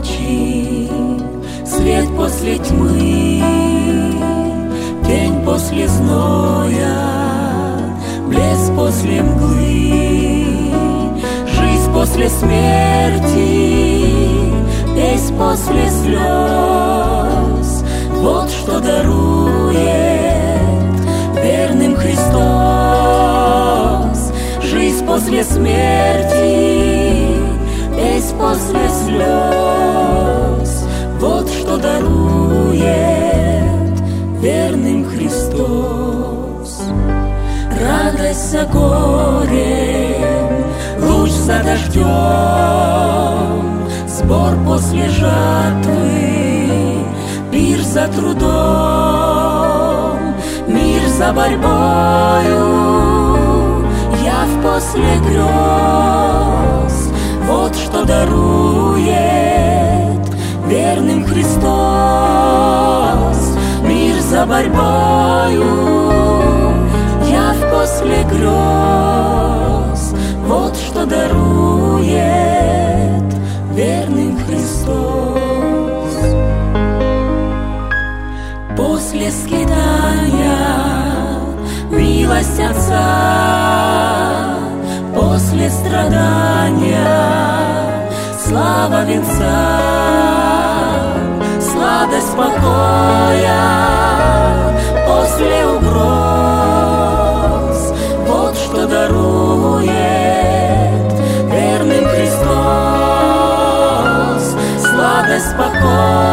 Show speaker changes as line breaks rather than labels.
ночи, свет после тьмы, тень после зноя, блеск после мглы, жизнь после смерти, песнь после слез. Вот что дарует верным Христос. Жизнь после смерти, песнь после слез. Вот что дарует верным Христос. Радость за горем, луч за дождем, сбор после жатвы, пир за трудом, мир за борьбою, яв после грез. Вот что дарует верным Христос. Мир за борьбою, яв после грез. Вот что дарует верным Христос. После скитания милость Отца, после страдания слава венца, сладость покоя после угроз. Вот что дарует верным Христос. Сладость покоя